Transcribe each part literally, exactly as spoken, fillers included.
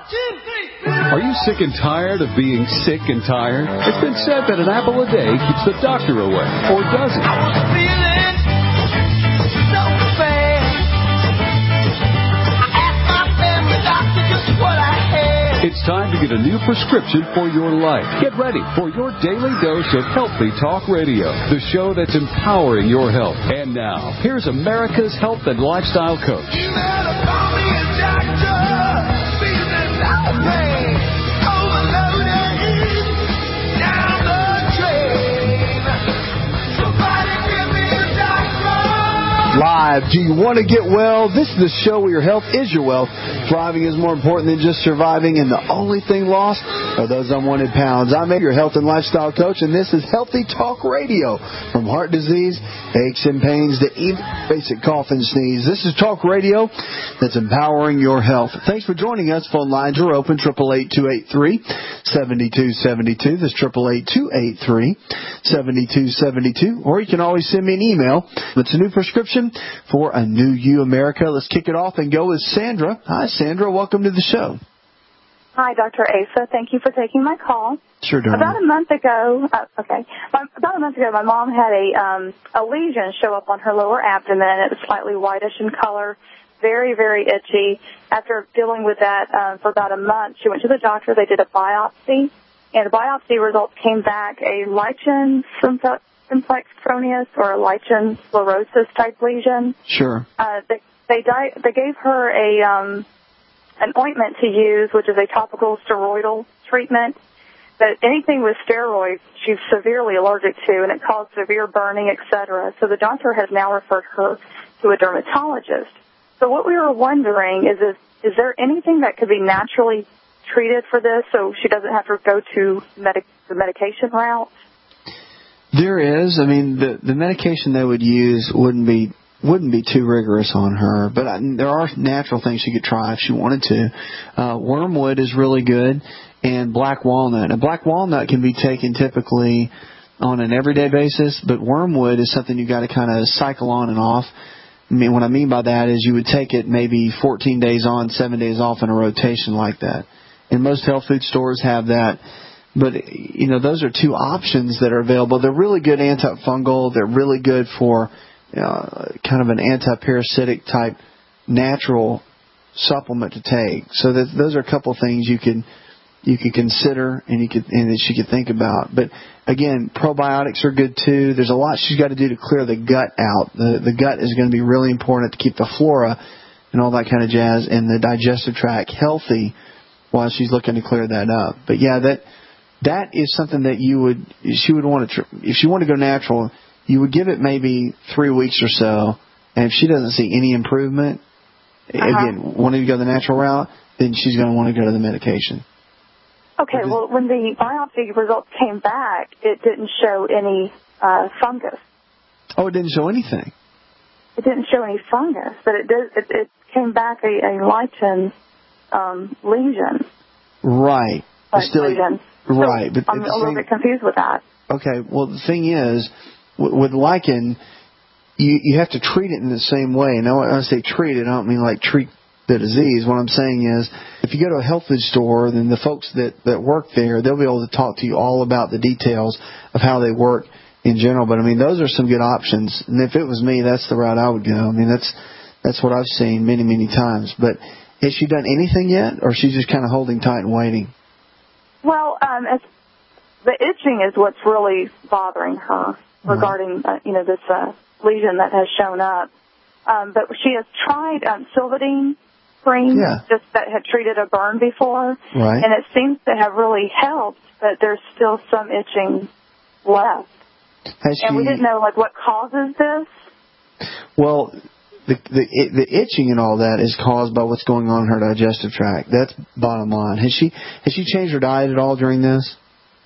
Are you sick and tired of being sick and tired? It's been said that an apple a day keeps the doctor away, or does it? I was feeling so bad. I asked my family doctor just what I had. It's time to get a new prescription for your life. Get ready for your daily dose of Healthy Talk Radio, the show that's empowering your health. And now, here's America's health and lifestyle coach. You better call me a doctor. Feeling so bad. Live. Do you want to get well? This is the show where your health is your wealth. Thriving is more important than just surviving, and the only thing lost are those unwanted pounds. I'm your health and lifestyle coach, and this is Healthy Talk Radio. From heart disease, aches and pains, to even basic cough and sneeze. This is Talk Radio that's empowering your health. Thanks for joining us. Phone lines are open, eight eight eight, two eight three, seven two seven two. That's eight eight eight, two eight three, seven two seven two. Or you can always send me an email. It's a new prescription for a new you, America. Let's kick it off and go with Sandra. Hi, Sandra. Welcome to the show. Hi, Doctor Asa. Thank you for taking my call. Sure, darling. About a month ago, uh, okay, about a month ago, my mom had a um, a lesion show up on her lower abdomen. It was slightly whitish in color, very, very itchy. After dealing with that uh, for about a month, she went to the doctor. They did a biopsy, and the biopsy results came back a lichen simplex cronius or a lichen sclerosis type lesion. Sure. Uh, they they, di- they gave her a um, an ointment to use, which is a topical steroidal treatment. But anything with steroids, she's severely allergic to, and it caused severe burning, et cetera. So the doctor has now referred her to a dermatologist. So what we were wondering is, is, is there anything that could be naturally treated for this so she doesn't have to go to medic- the medication route? There is. I mean, the, the medication they would use wouldn't be wouldn't be too rigorous on her, but I, there are natural things she could try if she wanted to. Uh, wormwood is really good, and black walnut. And black walnut can be taken typically on an everyday basis, but wormwood is something you got to kind of cycle on and off. I mean, what I mean by that is you would take it maybe fourteen days on, seven days off in a rotation like that. And most health food stores have that. But, you know, those are two options that are available. They're really good antifungal. They're really good for uh, kind of an anti-parasitic type natural supplement to take. So that, those are a couple of things you can you can consider and you could and that she could think about. But again, probiotics are good too. There's a lot she's got to do to clear the gut out. The the gut is going to be really important to keep the flora and all that kind of jazz and the digestive tract healthy while she's looking to clear that up. But yeah, that that is something that you would she would want to if she wanted to go natural, you would give it maybe three weeks or so, and if she doesn't see any improvement, uh-huh. again, wanting to go the natural route, then she's going to want to go to the medication. Okay, well, when the biopsy results came back, it didn't show any uh, fungus. Oh, it didn't show anything? It didn't show any fungus, but it did. It, it came back a, a lichen um, lesion. Right. Still, lesion. Right. So but I'm a little same, bit confused with that. Okay, well, the thing is, with, with lichen, you, you have to treat it in the same way. Now, when I say treat it, I don't mean like treat the disease. What I'm saying is, if you go to a health food store, then the folks that, that work there, they'll be able to talk to you all about the details of how they work in general. But, I mean, those are some good options. And if it was me, that's the route I would go. I mean, that's that's what I've seen many, many times. But has she done anything yet, or is she just kind of holding tight and waiting? Well, um, it's, the itching is what's really bothering her regarding, uh, you know, this uh, lesion that has shown up. Um, but she has tried um, Silvadene cream, yeah. just that had treated a burn before, right. and it seems to have really helped, but there's still some itching left. Has and she, we didn't know, like, what causes this. Well, the, the the itching and all that is caused by what's going on in her digestive tract. That's bottom line. Has she has she changed her diet at all during this?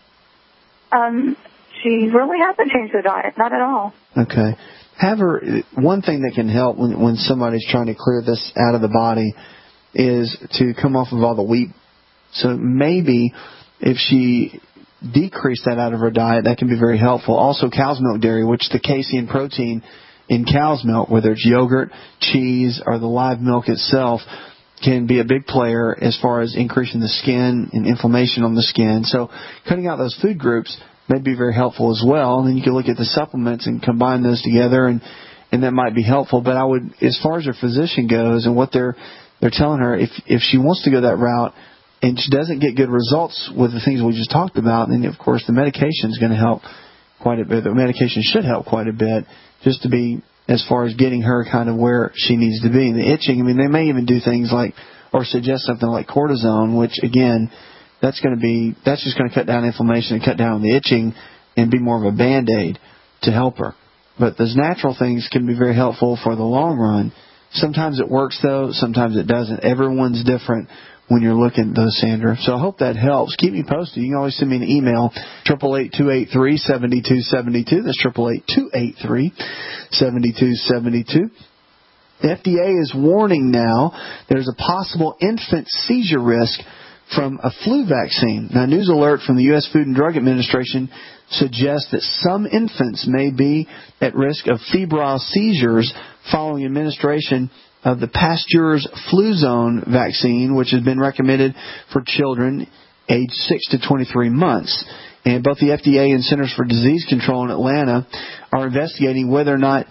Um, she really hasn't changed her diet, not at all. Okay. Have her, one thing that can help when, when somebody's trying to clear this out of the body is to come off of all the wheat. So maybe if she decreased that out of her diet, that can be very helpful. Also, cow's milk dairy, which the casein protein in cow's milk, whether it's yogurt, cheese, or the live milk itself, can be a big player as far as increasing the skin and inflammation on the skin. So cutting out those food groups may be very helpful as well. And then you can look at the supplements and combine those together, and, and that might be helpful. But I would, as far as her physician goes and what they're they're telling her, if if she wants to go that route and she doesn't get good results with the things we just talked about, then, of course, the medication is going to help quite a bit. The medication should help quite a bit just to be as far as getting her kind of where she needs to be. And the itching, I mean, they may even do things like, or suggest something like cortisone, which, again, that's going to be, that's just going to cut down inflammation and cut down on the itching and be more of a Band-Aid to help her. But those natural things can be very helpful for the long run. Sometimes it works, though. Sometimes it doesn't. Everyone's different when you're looking at those, Sandra. So I hope that helps. Keep me posted. You can always send me an email, eight eight eight, two eight three, seven two seven two. That's eight eight eight, two eight three, seven two seven two. The F D A is warning now there's a possible infant seizure risk from a flu vaccine. Now, news alert from the U S Food and Drug Administration suggests that some infants may be at risk of febrile seizures following administration of the Pasteur's Fluzone vaccine, which has been recommended for children aged six to twenty-three months. And both the F D A and Centers for Disease Control in Atlanta are investigating whether or not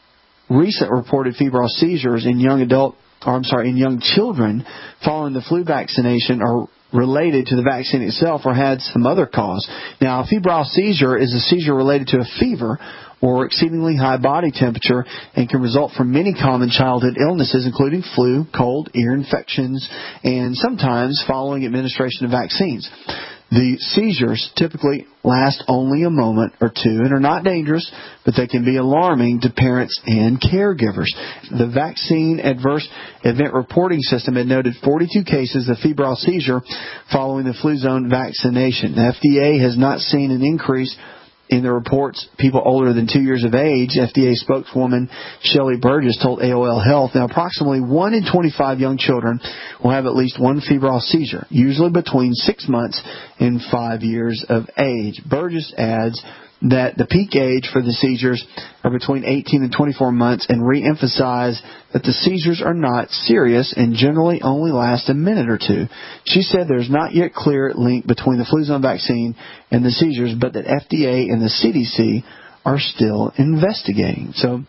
recent reported febrile seizures in young adult, or I'm sorry, in young children following the flu vaccination are related to the vaccine itself or had some other cause. Now, a febrile seizure is a seizure related to a fever or exceedingly high body temperature and can result from many common childhood illnesses, including flu, cold, ear infections, and sometimes following administration of vaccines. The seizures typically last only a moment or two and are not dangerous, but they can be alarming to parents and caregivers. The Vaccine Adverse Event Reporting System had noted forty-two cases of febrile seizure following the Fluzone vaccination. The F D A has not seen an increase in the reports people older than two years of age. F D A spokeswoman Shelley Burgess told A O L Health, now approximately one in twenty-five young children will have at least one febrile seizure, usually between six months and five years of age. Burgess adds that the peak age for the seizures are between eighteen and twenty-four months and re-emphasize that the seizures are not serious and generally only last a minute or two. She said there's not yet clear link between the Fluzone vaccine and the seizures, but that F D A and the C D C are still investigating. So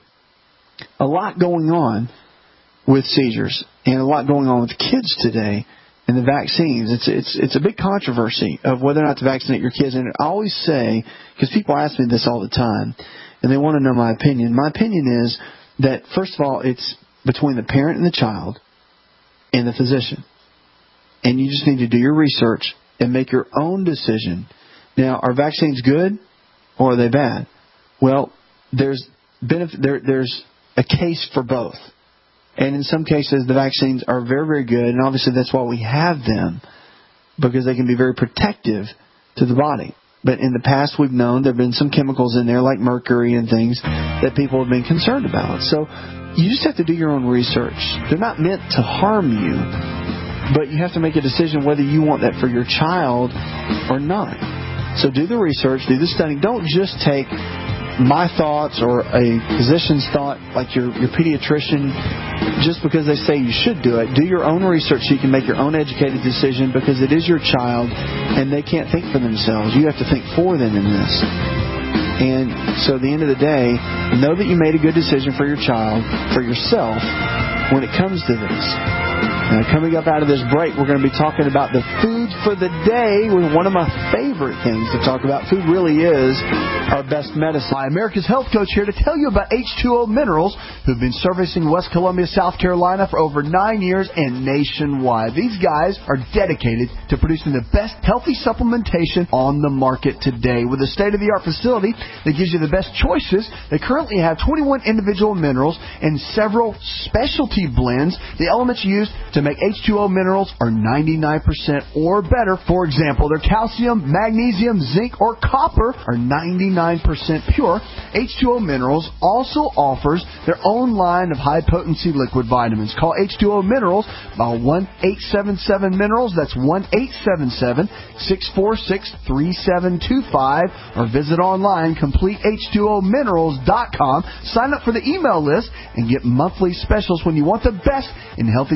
a lot going on with seizures and a lot going on with kids today. And the vaccines, it's it's it's a big controversy of whether or not to vaccinate your kids. And I always say, because people ask me this all the time, and they want to know my opinion. My opinion is that, first of all, it's between the parent and the child and the physician. And you just need to do your research and make your own decision. Now, are vaccines good or are they bad? Well, there's benefit, there, there's a case for both. And in some cases, the vaccines are very, very good. And obviously, that's why we have them, because they can be very protective to the body. But in the past, we've known there have been some chemicals in there, like mercury and things, that people have been concerned about. So you just have to do your own research. They're not meant to harm you, but you have to make a decision whether you want that for your child or not. So do the research, do the studying. Don't just take my thoughts or a physician's thought, like your, your pediatrician, just because they say you should do it. Do your own research so you can make your own educated decision, because it is your child and they can't think for themselves. You have to think for them in this. And so at the end of the day, know that you made a good decision for your child, for yourself, when it comes to this. Now, coming up out of this break, we're going to be talking about the food for the day with one of my favorite things to talk about. Food really is our best medicine. Hi, America's Health Coach here to tell you about H two O Minerals, who've been servicing West Columbia, South Carolina for over nine years and nationwide. These guys are dedicated to producing the best healthy supplementation on the market today. With a state-of-the-art facility that gives you the best choices, they currently have twenty-one individual minerals and several specialty blends. The elements used to make H two O Minerals are ninety-nine percent or better. For example, their calcium, magnesium, zinc, or copper are ninety-nine percent pure. H two O Minerals also offers their own line of high-potency liquid vitamins. Call H two O Minerals by one eight seven seven Minerals. That's one eight seven seven, six four six, three seven two five. Or visit online, complete H two O minerals dot com. Sign up for the email list and get monthly specials when you want the best in healthy choices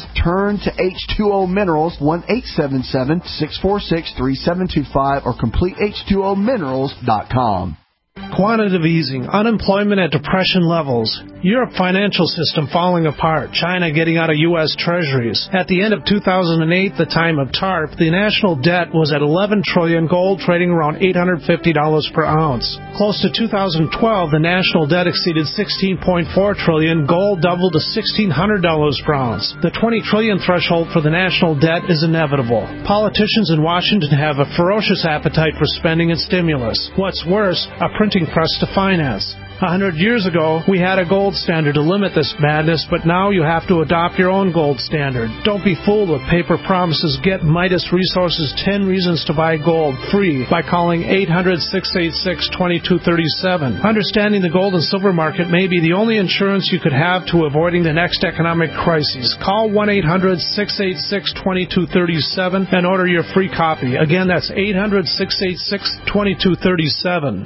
prices, turn to H two O Minerals, one eight seven seven, six four six, three seven two five, or complete H two O minerals dot com. Quantitative easing, unemployment at depression levels, Europe financial system falling apart, China getting out of U S treasuries. At the end of two thousand eight, the time of TARP, the national debt was at eleven trillion dollars, gold trading around eight hundred fifty dollars per ounce. Close to two thousand twelve, the national debt exceeded sixteen point four trillion dollars, gold doubled to sixteen hundred dollars per ounce. The twenty trillion dollars threshold for the national debt is inevitable. Politicians in Washington have a ferocious appetite for spending and stimulus. What's worse, a printing press to finance. A hundred years ago, we had a gold standard to limit this madness, but now you have to adopt your own gold standard. Don't be fooled with paper promises. Get Midas Resources ten Reasons to Buy Gold free by calling eight hundred, six eight six, two two three seven. Understanding the gold and silver market may be the only insurance you could have to avoiding the next economic crisis. Call one eight hundred, six eight six, two two three seven and order your free copy. Again, that's eight hundred, six eight six, two two three seven.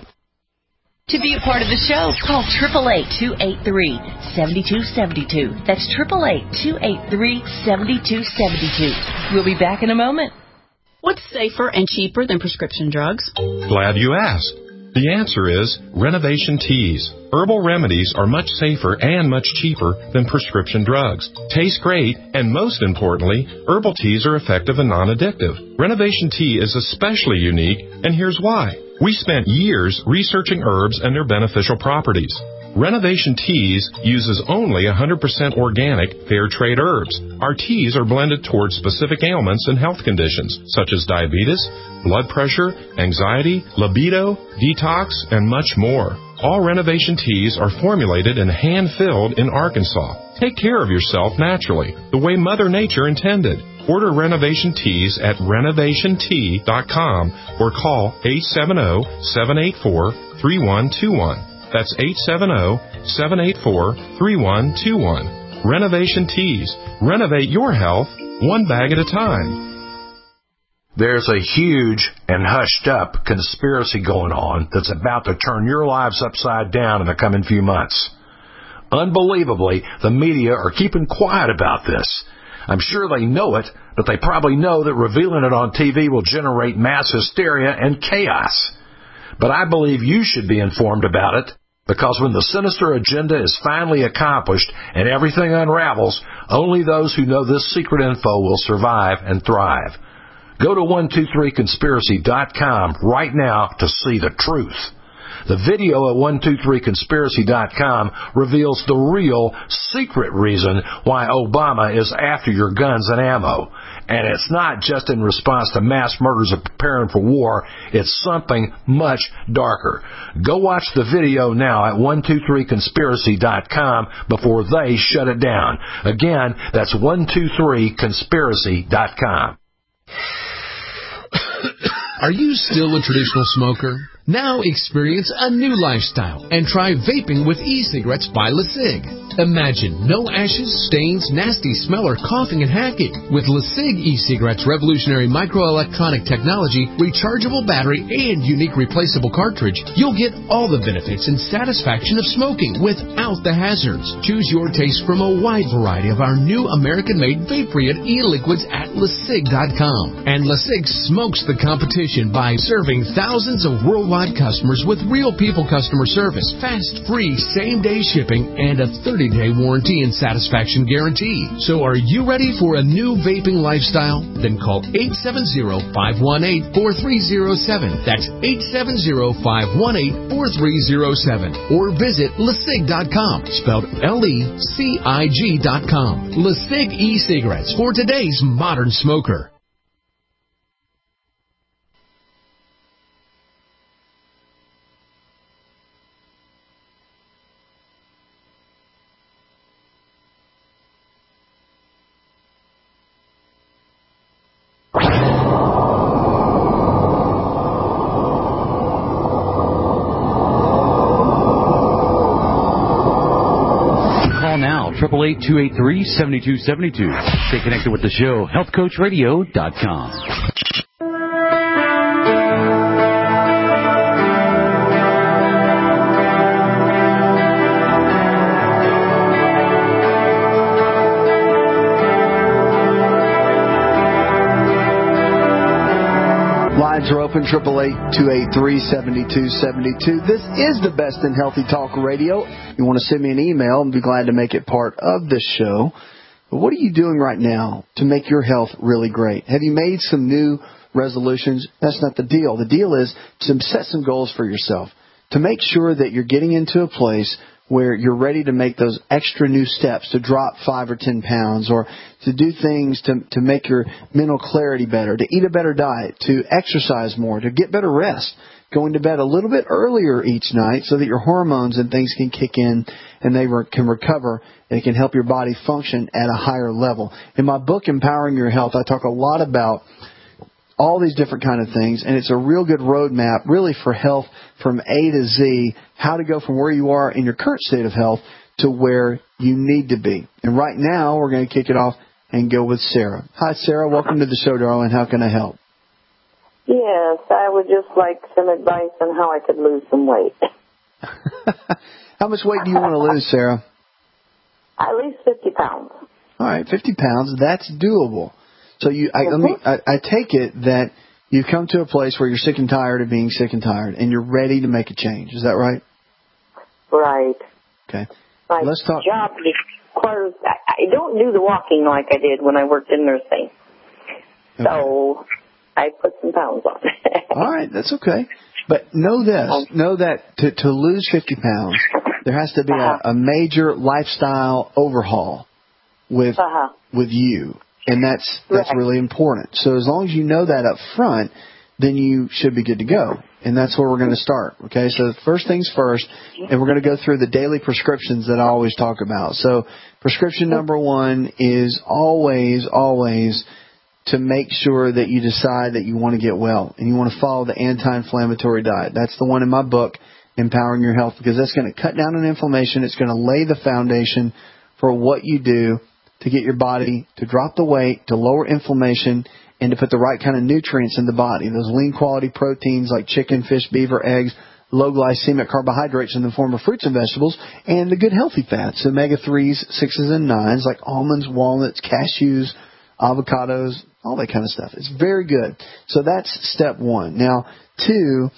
To be a part of the show, call eight eight eight, two eight three, seven two seven two. That's eight eight eight, two eight three, seven two seven two. We'll be back in a moment. What's safer and cheaper than prescription drugs? Glad you asked. The answer is Renovation Teas. Herbal remedies are much safer and much cheaper than prescription drugs. Taste great, and most importantly, herbal teas are effective and non-addictive. Renovation Tea is especially unique, and here's why. We spent years researching herbs and their beneficial properties. Renovation Teas uses only one hundred percent organic, fair trade herbs. Our teas are blended towards specific ailments and health conditions, such as diabetes, blood pressure, anxiety, libido, detox, and much more. All Renovation Teas are formulated and hand-filled in Arkansas. Take care of yourself naturally, the way Mother Nature intended. Order Renovation Teas at renovation tea dot com or call eight seven zero, seven eight four, three one two one. That's eight seven zero, seven eight four, three one two one. Renovation Teas. Renovate your health one bag at a time. There's a huge and hushed-up conspiracy going on that's about to turn your lives upside down in the coming few months. Unbelievably, the media are keeping quiet about this. I'm sure they know it, but they probably know that revealing it on T V will generate mass hysteria and chaos. But I believe you should be informed about it, because when the sinister agenda is finally accomplished and everything unravels, only those who know this secret info will survive and thrive. Go to one two three conspiracy dot com right now to see the truth. The video at one two three conspiracy dot com reveals the real, secret reason why Obama is after your guns and ammo. And it's not just in response to mass murders of preparing for war. It's something much darker. Go watch the video now at one two three conspiracy dot com before they shut it down. Again, that's one two three conspiracy dot com. Are you still a traditional smoker? Now experience a new lifestyle and try vaping with e-cigarettes by LeSig. Imagine no ashes, stains, nasty smell, or coughing and hacking. With LeSig e-cigarettes' revolutionary microelectronic technology, rechargeable battery, and unique replaceable cartridge, you'll get all the benefits and satisfaction of smoking without the hazards. Choose your taste from a wide variety of our new American-made vape-free e-liquids at LeSig dot com. And LeSig smokes the competition by serving thousands of worldwide customers with real people customer service, fast, free, same-day shipping, and a thirty-day warranty and satisfaction guarantee. So are you ready for a new vaping lifestyle? Then call eight seven zero, five one eight, four three zero seven. That's eight seven zero, five one eight, four three zero seven. Or visit LeSig dot com, spelled L E C I G dot com. LeSig e-cigarettes for today's modern smoker. eight eight eight, two eight three, seven two seven two. Stay connected with the show, health coach radio dot com. Lines are open, eight eight eight, two eight three, seven two seven two. This is the Best in Healthy Talk Radio. You want to send me an email, and be glad to make it part of this show. But what are you doing right now to make your health really great? Have you made some new resolutions? That's not the deal. The deal is to set some goals for yourself, to make sure that you're getting into a place where you're ready to make those extra new steps, to drop five or ten pounds, or to do things to to make your mental clarity better, to eat a better diet, to exercise more, to get better rest, going to bed a little bit earlier each night so that your hormones and things can kick in and they re- can recover, and it can help your body function at a higher level. In my book, Empowering Your Health, I talk a lot about all these different kind of things, and it's a real good roadmap, really, for health from A to Z, how to go from where you are in your current state of health to where you need to be. And right now, we're going to kick it off and go with Sarah. Hi, Sarah. Welcome to the show, darling. How can I help? Yes, I would just like some advice on how I could lose some weight. How much weight do you want to lose, Sarah? At least fifty pounds. All right, fifty pounds. That's doable. So you, I, let me, I, I take it that you've come to a place where you're sick and tired of being sick and tired, and you're ready to make a change. Is that right? Right. Okay. My Let's talk. job requires, I, I don't do the walking like I did when I worked in nursing. Okay. So I put some pounds on. All right, that's okay. But know this, know that to, to lose fifty pounds, there has to be uh-huh. a, a major lifestyle overhaul with uh-huh. with you. And that's that's right. really important. So as long as you know that up front, then you should be good to go. And that's where we're going to start. Okay, so first things first, and we're going to go through the daily prescriptions that I always talk about. So prescription number one is always, always to make sure that you decide that you want to get well and you want to follow the anti-inflammatory diet. That's the one in my book, Empowering Your Health, because that's going to cut down on inflammation. It's going to lay the foundation for what you do to get your body to drop the weight, to lower inflammation, and to put the right kind of nutrients in the body. Those lean quality proteins like chicken, fish, beaver, eggs, low glycemic carbohydrates in the form of fruits and vegetables, and the good healthy fats, omega threes, sixes, and nines like almonds, walnuts, cashews, avocados, all that kind of stuff. It's very good. So that's step one. Now, two,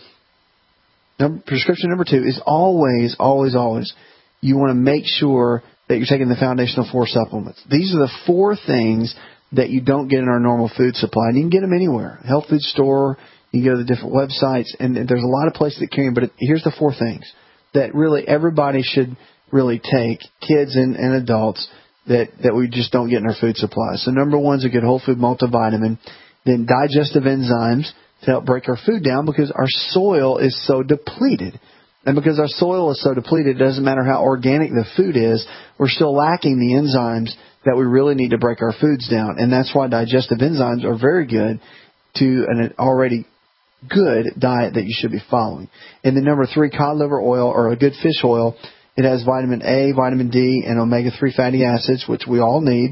number, prescription number two is always, always, always, you want to make sure that you're taking the foundational four supplements. These are the four things that you don't get in our normal food supply. And you can get them anywhere. Health food store, you can go to the different websites, and there's a lot of places that carry them. But it, here's the four things that really everybody should really take, kids and, and adults, that, that we just don't get in our food supply. So number one is a good whole food multivitamin. Then digestive enzymes to help break our food down because our soil is so depleted. And because our soil is so depleted, it doesn't matter how organic the food is, we're still lacking the enzymes that we really need to break our foods down. And that's why digestive enzymes are very good to an already good diet that you should be following. And then number three, cod liver oil or a good fish oil. It has vitamin A, vitamin D, and omega three fatty acids, which we all need.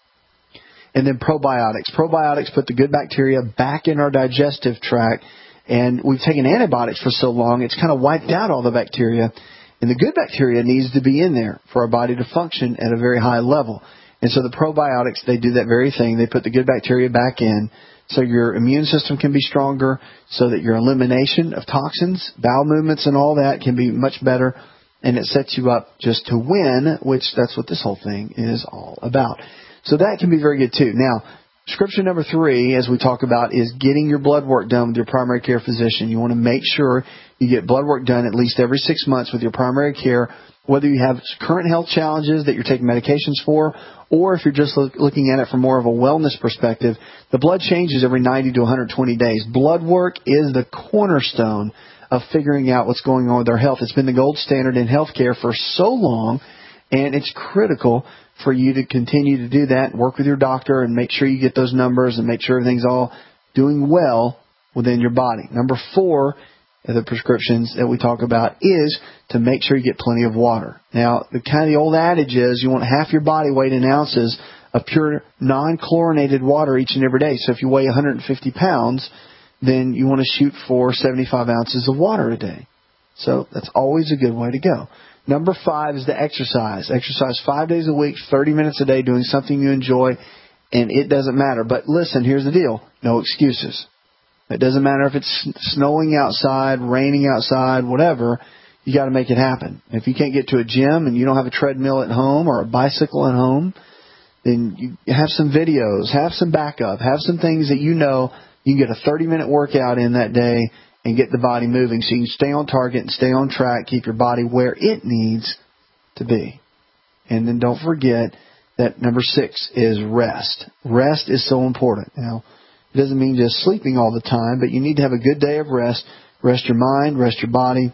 And then probiotics. Probiotics put the good bacteria back in our digestive tract. And we've taken antibiotics for so long, it's kind of wiped out all the bacteria. And the good bacteria needs to be in there for our body to function at a very high level. And so the probiotics, they do that very thing. They put the good bacteria back in so your immune system can be stronger, so that your elimination of toxins, bowel movements, and all that can be much better. And it sets you up just to win, which that's what this whole thing is all about. So that can be very good too. Now, prescription number three, as we talk about, is getting your blood work done with your primary care physician. You want to make sure you get blood work done at least every six months with your primary care, whether you have current health challenges that you're taking medications for, or if you're just look, looking at it from more of a wellness perspective. The blood changes every ninety to one hundred twenty days. Blood work is the cornerstone of figuring out what's going on with our health. It's been the gold standard in healthcare for so long, and it's critical for you to continue to do that and work with your doctor and make sure you get those numbers and make sure everything's all doing well within your body. Number four of the prescriptions that we talk about is to make sure you get plenty of water. Now, the kind of the old adage is you want half your body weight in ounces of pure non-chlorinated water each and every day. So if you weigh one hundred fifty pounds, then you want to shoot for seventy-five ounces of water a day. So that's always a good way to go. Number five is the exercise. Exercise five days a week, thirty minutes a day, doing something you enjoy, and it doesn't matter. But listen, here's the deal. No excuses. It doesn't matter if it's snowing outside, raining outside, whatever. You got to make it happen. If you can't get to a gym and you don't have a treadmill at home or a bicycle at home, then you have some videos, have some backup, have some things that you know you can get a thirty-minute workout in that day and get the body moving so you can stay on target and stay on track, keep your body where it needs to be. And then don't forget that number six is rest. Rest is so important. Now, it doesn't mean just sleeping all the time, but you need to have a good day of rest. Rest your mind, rest your body.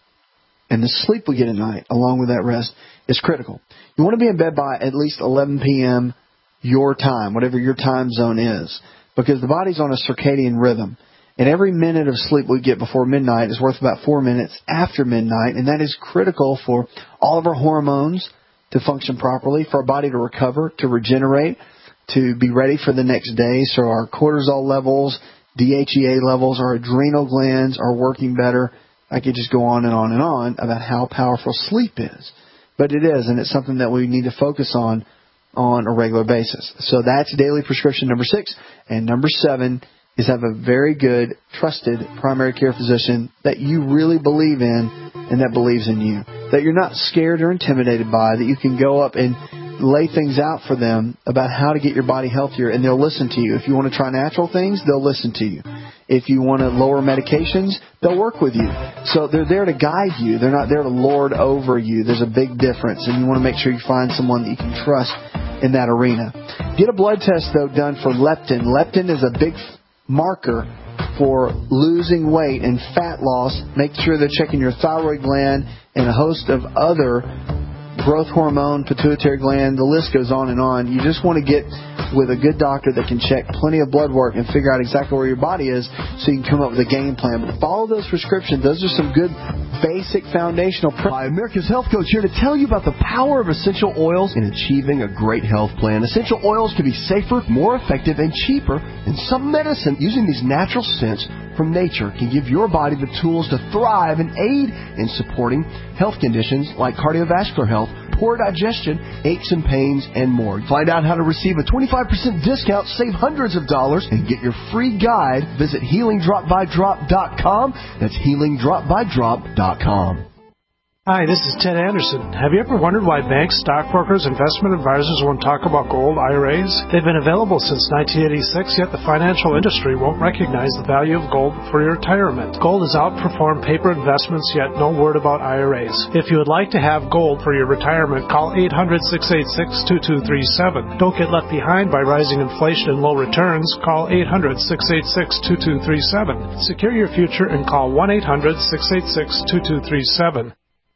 And the sleep we get at night, along with that rest, is critical. You want to be in bed by at least eleven p.m. your time, whatever your time zone is, because the body's on a circadian rhythm. And every minute of sleep we get before midnight is worth about four minutes after midnight, and that is critical for all of our hormones to function properly, for our body to recover, to regenerate, to be ready for the next day. So our cortisol levels, D H E A levels, our adrenal glands are working better. I could just go on and on and on about how powerful sleep is. But it is, and it's something that we need to focus on on a regular basis. So that's daily prescription number six. And number seven is have a very good, trusted primary care physician that you really believe in and that believes in you. That you're not scared or intimidated by, that you can go up and lay things out for them about how to get your body healthier, and they'll listen to you. If you want to try natural things, they'll listen to you. If you want to lower medications, they'll work with you. So they're there to guide you. They're not there to lord over you. There's a big difference, and you want to make sure you find someone that you can trust in that arena. Get a blood test, though, done for leptin. Leptin is a big marker for losing weight and fat loss. Make sure they're checking your thyroid gland and a host of other growth hormone, pituitary gland, the list goes on and on. You just want to get with a good doctor that can check plenty of blood work and figure out exactly where your body is so you can come up with a game plan. But follow those prescriptions. Those are some good basic foundational principles. Hi, America's Health Coach here to tell you about the power of essential oils in achieving a great health plan. Essential oils can be safer, more effective, and cheaper than some medicine. Using these natural scents from nature can give your body the tools to thrive and aid in supporting health conditions like cardiovascular health, poor digestion, aches and pains, and more. Find out how to receive a twenty-five percent discount, save hundreds of dollars, and get your free guide. Visit healing drop by drop dot com. That's healing drop by drop dot com. Hi, this is Ted Anderson. Have you ever wondered why banks, stockbrokers, investment advisors won't talk about gold I R As? They've been available since nineteen eighty-six, yet the financial industry won't recognize the value of gold for your retirement. Gold has outperformed paper investments, yet no word about I R As. If you would like to have gold for your retirement, call eight hundred, six eight six, two two three seven. Don't get left behind by rising inflation and low returns. Call eight hundred, six eight six, two two three seven. Secure your future and call one eight hundred, six eight six, two two three seven.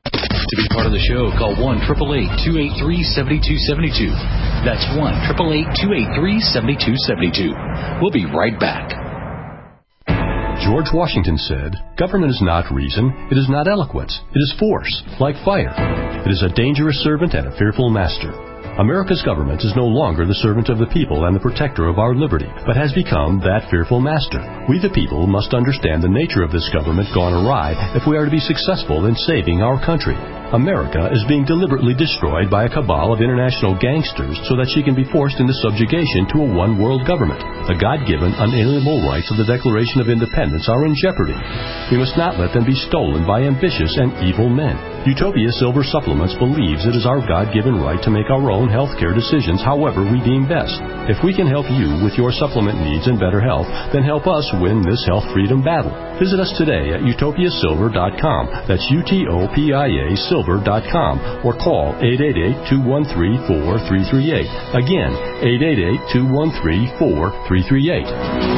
To be part of the show, call one eight eight eight, two eight three, seven two seven two. That's one eight eight eight, two eight three, seven two seven two. We'll be right back. George Washington said, "Government is not reason, it is not eloquence, it is force, like fire. It is a dangerous servant and a fearful master." America's government is no longer the servant of the people and the protector of our liberty, but has become that fearful master. We the people must understand the nature of this government gone awry if we are to be successful in saving our country. America is being deliberately destroyed by a cabal of international gangsters so that she can be forced into subjugation to a one-world government. The God-given, unalienable rights of the Declaration of Independence are in jeopardy. We must not let them be stolen by ambitious and evil men. Utopia Silver Supplements believes it is our God-given right to make our own health care decisions however we deem best. If we can help you with your supplement needs and better health, then help us win this health freedom battle. Visit us today at utopia silver dot com. That's U T O P I A silver dot com or call eight eight eight, two one three, four three three eight. Again, eight eight eight, two one three, four three three eight.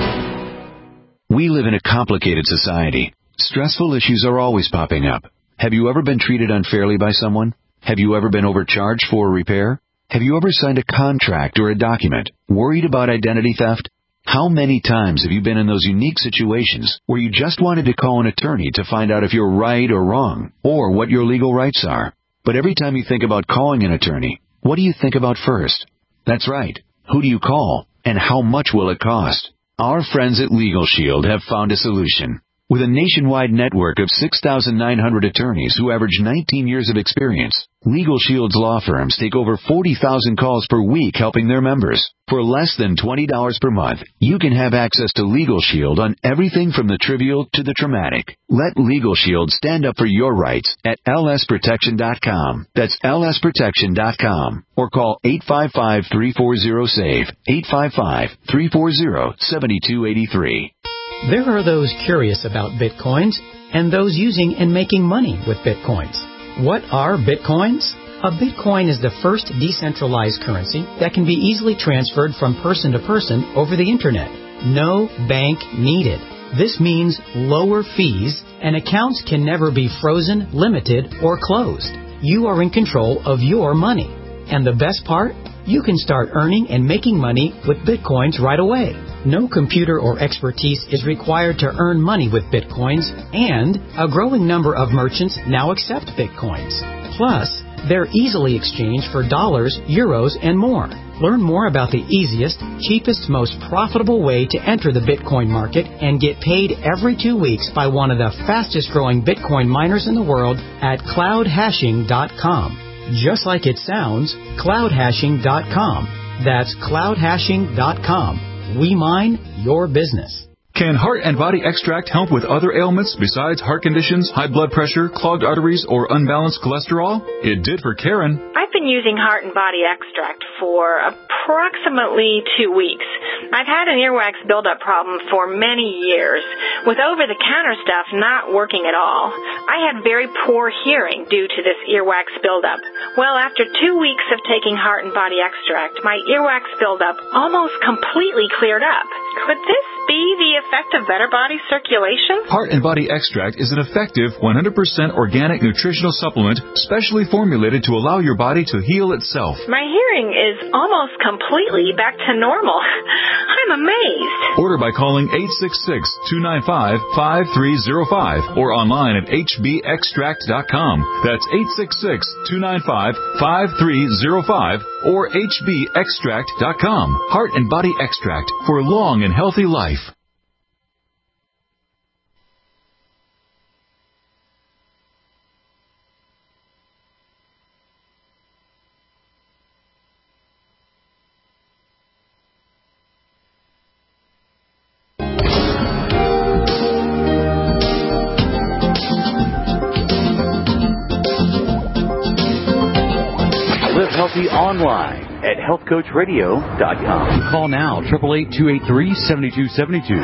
We live in a complicated society. Stressful issues are always popping up. Have you ever been treated unfairly by someone? Have you ever been overcharged for a repair? Have you ever signed a contract or a document worried about identity theft? How many times have you been in those unique situations where you just wanted to call an attorney to find out if you're right or wrong, or what your legal rights are? But every time you think about calling an attorney, what do you think about first? That's right. Who do you call, and how much will it cost? Our friends at Legal Shield have found a solution. With a nationwide network of six thousand nine hundred attorneys who average nineteen years of experience, Legal Shield's law firms take over forty thousand calls per week helping their members. For less than twenty dollars per month, you can have access to Legal Shield on everything from the trivial to the traumatic. Let Legal Shield stand up for your rights at L S protection dot com. That's L S protection dot com. Or call eight five five, three four zero, S A V E, eight five five, three four zero, seven two eight three. There are those curious about Bitcoins and those using and making money with Bitcoins. What are Bitcoins? A Bitcoin is the first decentralized currency that can be easily transferred from person to person over the Internet. No bank needed. This means lower fees, and accounts can never be frozen, limited, or closed. You are in control of your money. And the best part? You can start earning and making money with Bitcoins right away. No computer or expertise is required to earn money with Bitcoins, and a growing number of merchants now accept Bitcoins. Plus, they're easily exchanged for dollars, euros, and more. Learn more about the easiest, cheapest, most profitable way to enter the Bitcoin market and get paid every two weeks by one of the fastest growing Bitcoin miners in the world at cloud hashing dot com. Just like it sounds, cloud hashing dot com. That's cloud hashing dot com. We mine your business. Can Heart and Body Extract help with other ailments besides heart conditions, high blood pressure, clogged arteries, or unbalanced cholesterol? It did for Karen. I've been using Heart and Body Extract for approximately two weeks. I've had an earwax buildup problem for many years, with over-the-counter stuff not working at all. I had very poor hearing due to this earwax buildup. Well, after two weeks of taking Heart and Body Extract, my earwax buildup almost completely cleared up. Could this be the effect of better body circulation? Heart and Body Extract is an effective one hundred percent organic nutritional supplement specially formulated to allow your body to heal itself. My hearing is almost completely back to normal. I'm amazed. Order by calling eight six six, two nine five, five three zero five or online at H B extract dot com. That's eight six six, two nine five, five three zero five or H B extract dot com. Heart and Body Extract for a long and healthy life. Live healthy online at health coach radio dot com. Call now, eight eight eight, two eight three, seven two seven two.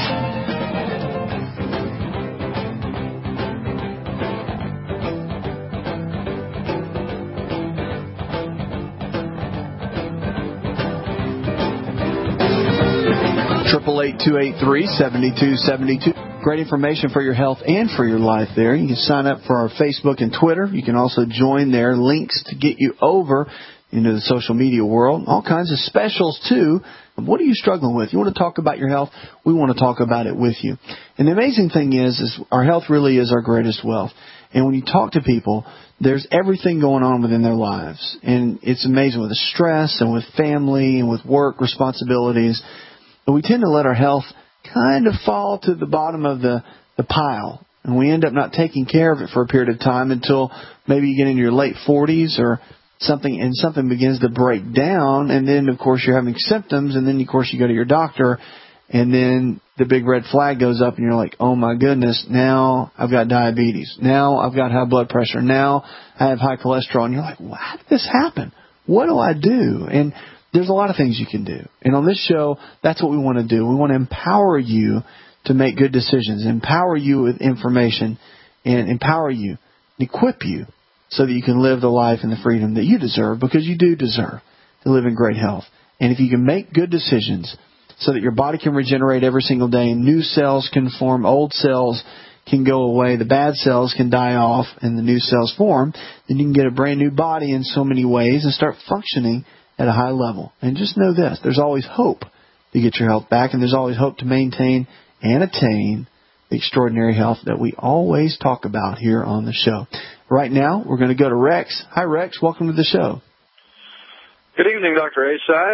Triple eight two eight three seventy two seventy two. Great information for your health and for your life there. You can sign up for our Facebook and Twitter. You can also join there. Links to get you over into the social media world. All kinds of specials too. What are you struggling with? You want to talk about your health? We want to talk about it with you. And the amazing thing is, is our health really is our greatest wealth. And when you talk to people, there's everything going on within their lives. And it's amazing with the stress and with family and with work responsibilities. But we tend to let our health kind of fall to the bottom of the, the pile. And we end up not taking care of it for a period of time until maybe you get into your late forties or something, and something begins to break down. And then, of course, you're having symptoms. And then, of course, you go to your doctor. And then the big red flag goes up and you're like, oh, my goodness, now I've got diabetes. Now I've got high blood pressure. Now I have high cholesterol. And you're like, well, how did this happen? What do I do? And there's a lot of things you can do. And on this show, that's what we want to do. We want to empower you to make good decisions, empower you with information, and empower you, equip you so that you can live the life and the freedom that you deserve, because you do deserve to live in great health. And if you can make good decisions so that your body can regenerate every single day and new cells can form, old cells can go away, the bad cells can die off and the new cells form, then you can get a brand new body in so many ways and start functioning at a high level. And just know this, there's always hope to get your health back, and there's always hope to maintain and attain the extraordinary health that we always talk about here on the show. Right now, we're going to go to Rex. Hi, Rex. Welcome to the show. Good evening, Doctor Asai.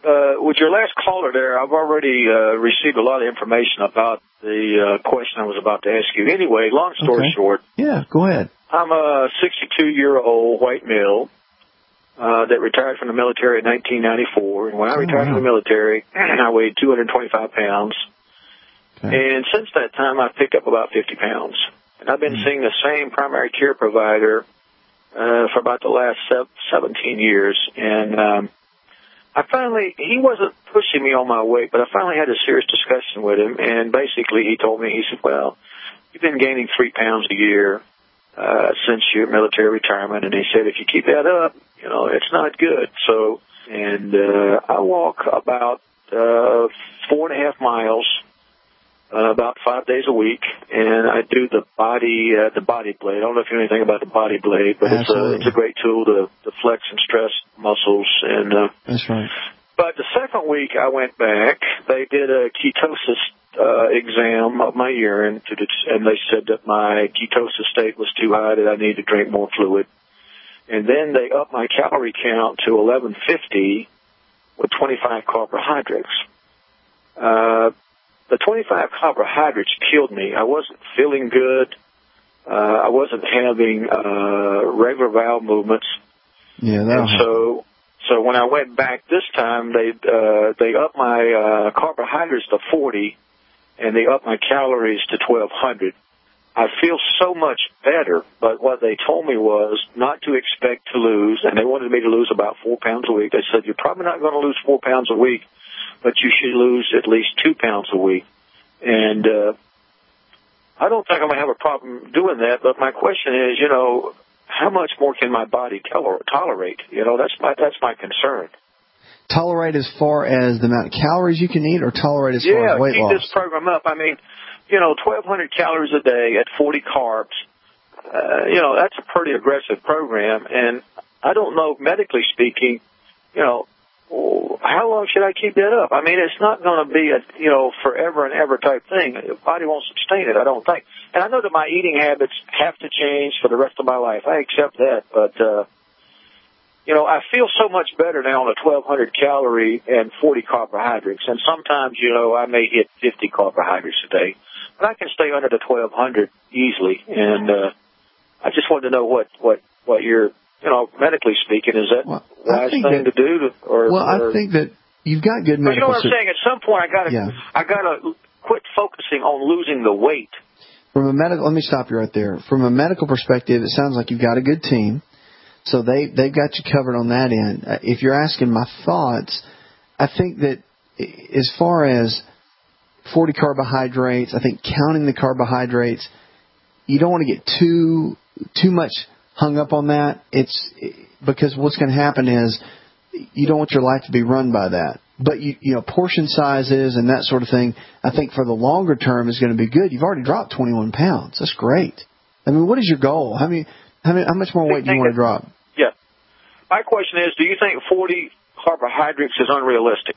uh, with your last caller there, I've already uh, received a lot of information about the uh, question I was about to ask you. Anyway, long story Okay. short, Yeah, go ahead. I'm a sixty-two-year-old white male uh, that retired from the military in nineteen ninety-four. And when I Oh, retired wow. from the military, I weighed two hundred twenty-five pounds. Okay. And since that time, I've picked up about fifty pounds. And I've been Mm. seeing the same primary care provider uh, for about the last seventeen years. And um, I finally, he wasn't pushing me on my weight, but I finally had a serious discussion with him. And basically, he told me, he said, well, you've been gaining three pounds a year uh, since your military retirement. And he said, if you keep that up, you know, it's not good. So, and uh, I walk about uh, four and a half miles Uh, about five days a week, and I do the body uh, the body blade. I don't know if you know anything about the body blade, but it's a, it's a great tool to, to flex and stress muscles. And uh, That's right. but the second week I went back, they did a ketosis uh, exam of my urine, to det- and they said that my ketosis state was too high, that I needed to drink more fluid. And then they upped my calorie count to eleven fifty with twenty-five carbohydrates. Uh, The twenty-five carbohydrates killed me. I wasn't feeling good. Uh, I wasn't having uh, regular bowel movements. Yeah, And that'll so, so when I went back this time, they uh, they upped my uh, carbohydrates to forty, and they upped my calories to twelve hundred. I feel so much better, but what they told me was not to expect to lose, and they wanted me to lose about four pounds a week. They said, you're probably not going to lose four pounds a week, but you should lose at least two pounds a week. And uh, I don't think I'm going to have a problem doing that, but my question is, you know, how much more can my body toler- tolerate? You know, that's my that's my concern. Tolerate as far as the amount of calories you can eat, or tolerate as far Yeah, as weight keep loss? this program up. I mean, you know, twelve hundred calories a day at forty carbs, uh, you know, that's a pretty aggressive program. And I don't know, medically speaking, you know, how long should I keep that up? I mean, it's not going to be a, you know, forever and ever type thing. The body won't sustain it, I don't think. And I know that my eating habits have to change for the rest of my life. I accept that. But, uh, you know, I feel so much better now on a twelve hundred calorie and forty carbohydrates. And sometimes, you know, I may hit fifty carbohydrates a day. But I can stay under the twelve hundred easily. And uh, I just wanted to know what, what, what your, you know, medically speaking, is that well, wise thing that, to do? To, or, well, or, I think that you've got good medical... You know what I'm saying? At some point, I got to, Yeah. I got to quit focusing on losing the weight. From a medical, let me stop you right there. From a medical perspective, it sounds like you've got a good team, so they they've got you covered on that end. Uh, If you're asking my thoughts, I think that as far as forty carbohydrates, I think counting the carbohydrates, you don't want to get too too much hung up on that. It's because what's going to happen is you don't want your life to be run by that. But, you, you know, portion sizes and that sort of thing, I think for the longer term is going to be good. You've already dropped twenty-one pounds. That's great. I mean, what is your goal? How many, how many, how much more weight do you want to drop? Yeah. My question is, do you think forty carbohydrates is unrealistic?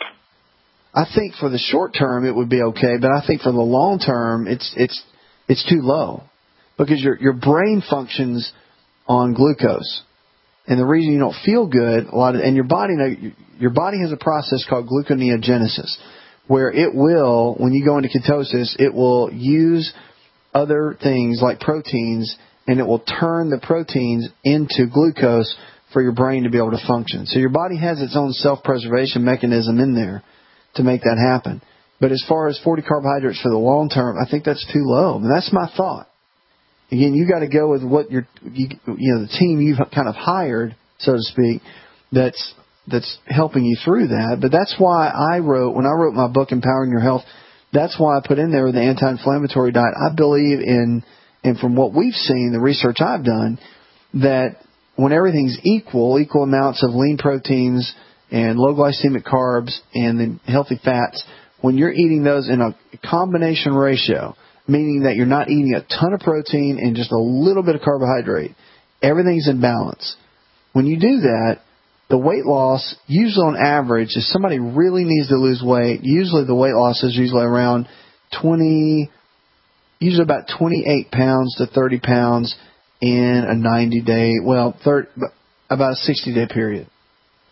I think for the short term it would be okay, but I think for the long term it's it's it's too low because your your brain functions on glucose. And the reason you don't feel good, a lot of, and your body, your body has a process called gluconeogenesis, where it will, when you go into ketosis, it will use other things like proteins, and it will turn the proteins into glucose for your brain to be able to function. So your body has its own self-preservation mechanism in there to make that happen. But as far as forty carbohydrates for the long term, I think that's too low. I mean, that's my thought. Again, you got to go with what your, you, you know, the team you've kind of hired, so to speak, that's that's helping you through that. But that's why I wrote, when I wrote my book, Empowering Your Health, that's why I put in there the anti-inflammatory diet. I believe in, and from what we've seen, the research I've done, that when everything's equal, equal amounts of lean proteins and low glycemic carbs and the healthy fats, when you're eating those in a combination ratio, meaning that you're not eating a ton of protein and just a little bit of carbohydrate, everything's in balance. When you do that, the weight loss, usually on average, if somebody really needs to lose weight, usually the weight loss is usually around twenty, usually about twenty-eight pounds to thirty pounds in a ninety-day, well, thirty, about a sixty-day period.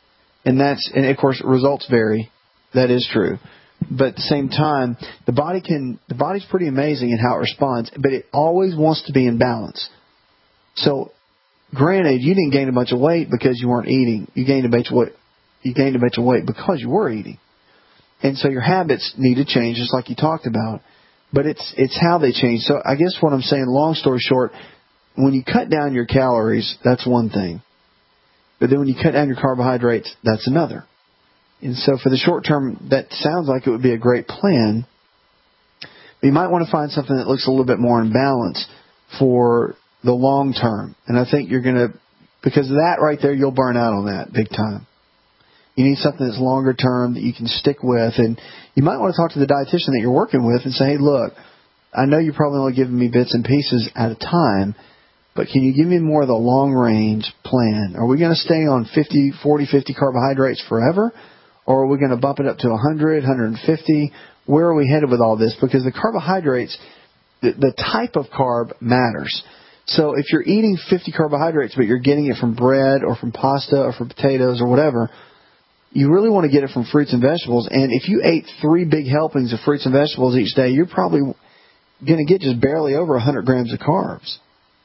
And that's, and of course, results vary. That is true. But at the same time, the body can, the body's pretty amazing in how it responds, but it always wants to be in balance. So, granted, you didn't gain a bunch of weight because you weren't eating. You gained a bunch of weight, you gained a bunch of weight because you were eating. And so your habits need to change, just like you talked about. But it's, it's how they change. So I guess what I'm saying, long story short, when you cut down your calories, that's one thing. But then when you cut down your carbohydrates, that's another. And so for the short term, that sounds like it would be a great plan. But you might want to find something that looks a little bit more in balance for the long term. And I think you're going to, because of that right there, you'll burn out on that big time. You need something that's longer term that you can stick with. And you might want to talk to the dietitian that you're working with and say, hey, look, I know you're probably only giving me bits and pieces at a time, but can you give me more of the long-range plan? Are we going to stay on fifty, forty, fifty carbohydrates forever? Or are we going to bump it up to one hundred, one hundred fifty? Where are we headed with all this? Because the carbohydrates, the, the type of carb matters. So if you're eating fifty carbohydrates, but you're getting it from bread or from pasta or from potatoes or whatever, you really want to get it from fruits and vegetables. And if you ate three big helpings of fruits and vegetables each day, you're probably going to get just barely over one hundred grams of carbs.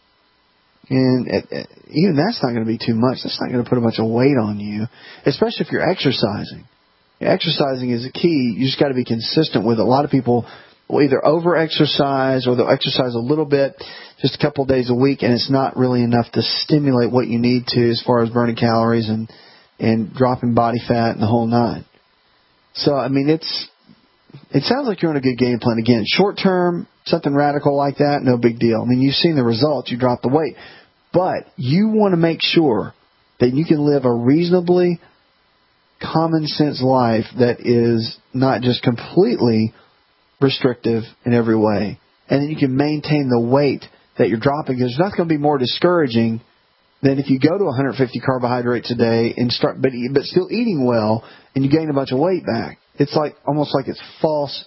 And even that's not going to be too much. That's not going to put a bunch of weight on you, especially if you're exercising. Exercising is a key. You just got to be consistent with it. A lot of people will either over-exercise or they'll exercise a little bit, just a couple of days a week, and it's not really enough to stimulate what you need to as far as burning calories and, and dropping body fat and the whole nine. So, I mean, it's it sounds like you're on a good game plan. Again, short-term, something radical like that, no big deal. I mean, you've seen the results. You dropped the weight. But you want to make sure that you can live a reasonably common-sense life that is not just completely restrictive in every way. And then you can maintain the weight that you're dropping. Because that's going to be more discouraging than if you go to one hundred fifty carbohydrates a day and start, but, but still eating well, and you gain a bunch of weight back. It's like almost like it's false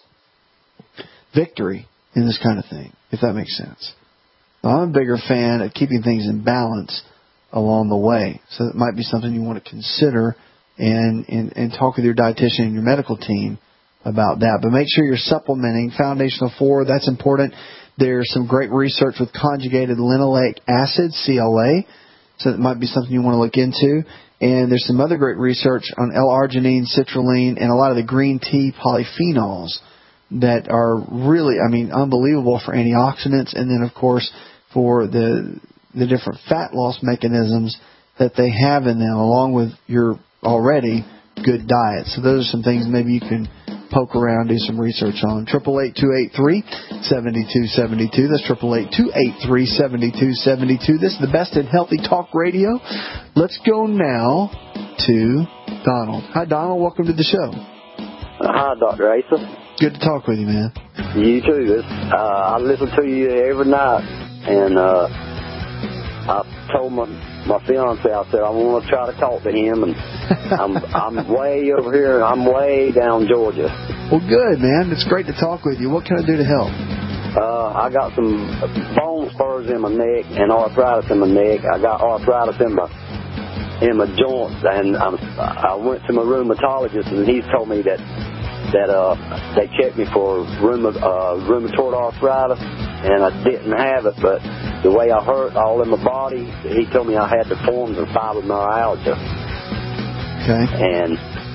victory in this kind of thing, if that makes sense. I'm a bigger fan of keeping things in balance along the way. So that might be something you want to consider and, and, and talk with your dietitian and your medical team about that. But make sure you're supplementing Foundational four. That's important. There's some great research with conjugated linoleic acid, C L A. So that might be something you want to look into. And there's some other great research on L-arginine, citrulline, and a lot of the green tea polyphenols that are really, I mean, unbelievable for antioxidants, and then, of course, for the the different fat loss mechanisms that they have in them, along with your already good diet. So those are some things maybe you can poke around, do some research on. triple eight, two eight three, seven two seven two. That's triple eight, two eight three, seven two seven two. This is the Best in Healthy Talk Radio. Let's go now to Donald. Hi, Donald. Welcome to the show. Hi, Doctor Asa. Good to talk with you, man. You too. It's, uh, I listen to you every night, and uh, I told my my fiance, I said I want to try to talk to him, and I'm I'm way over here. I'm way down Georgia. Well, good, man. It's great to talk with you. What can I do to help? Uh, I got some bone spurs in my neck and arthritis in my neck. I got arthritis in my in my joints, and I'm, I went to my rheumatologist, and he's told me that. that uh, they checked me for rheuma, uh, rheumatoid arthritis, and I didn't have it, but the way I hurt all in my body, he told me I had the forms of fibromyalgia. Okay. And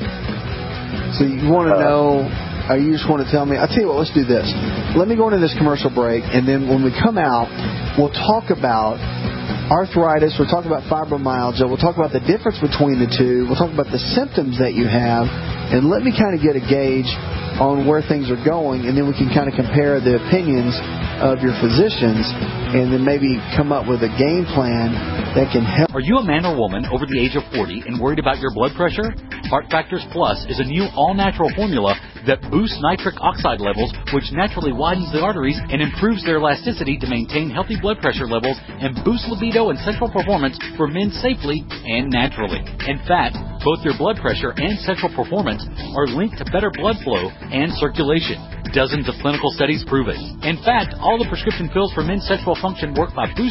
so you want to uh, know, or you just want to tell me, I'll tell you what, let's do this. Let me go into this commercial break, and then when we come out, we'll talk about arthritis, we'll talk about fibromyalgia, we'll talk about the difference between the two, we'll talk about the symptoms that you have, and let me kind of get a gauge on where things are going, and then we can kind of compare the opinions of your physicians, and then maybe come up with a game plan that can help. Are you a man or woman over the age of forty and worried about your blood pressure? Heart Factors Plus is a new all-natural formula that boosts nitric oxide levels, which naturally widens the arteries and improves their elasticity to maintain healthy blood pressure levels and boost libido and sexual performance for men safely and naturally. In fact, both your blood pressure and sexual performance are linked to better blood flow and circulation. Dozens of clinical studies prove it. In fact, all the prescription pills for men's sexual function work by boosting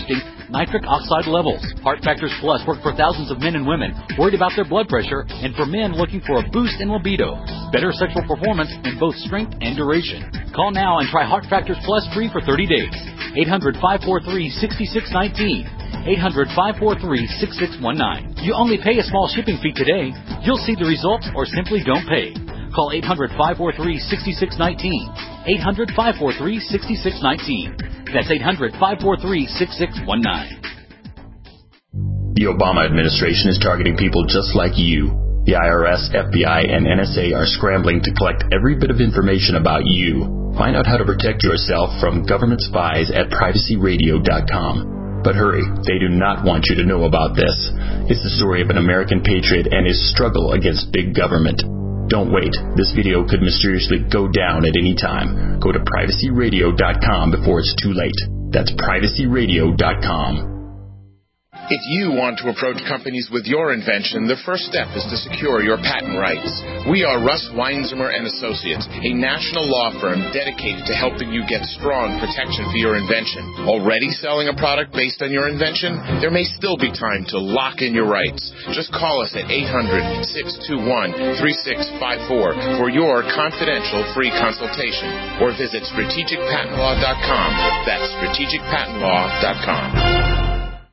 nitric oxide levels. Heart Factors Plus work for thousands of men and women worried about their blood pressure and for men looking for a boost in libido, better sexual performance in both strength and duration. Call now and try Heart Factors Plus free for thirty days. eight hundred, five four three, six six one nine. eight hundred, five four three, six six one nine. You only pay a small shipping fee today. You'll see the results or simply don't pay. Call eight hundred, five four three, six six one nine. eight hundred, five four three, six six one nine. That's eight hundred, five four three, six six one nine. The Obama administration is targeting people just like you. The I R S, F B I, and N S A are scrambling to collect every bit of information about you. Find out how to protect yourself from government spies at privacy radio dot com. But hurry, they do not want you to know about this. It's the story of an American patriot and his struggle against big government. Don't wait. This video could mysteriously go down at any time. Go to privacy radio dot com before it's too late. That's privacy radio dot com. If you want to approach companies with your invention, the first step is to secure your patent rights. We are Russ Weinzimmer and Associates, a national law firm dedicated to helping you get strong protection for your invention. Already selling a product based on your invention? There may still be time to lock in your rights. Just call us at eight hundred, six two one, three six five four for your confidential free consultation, or visit strategic patent law dot com. That's strategic patent law dot com.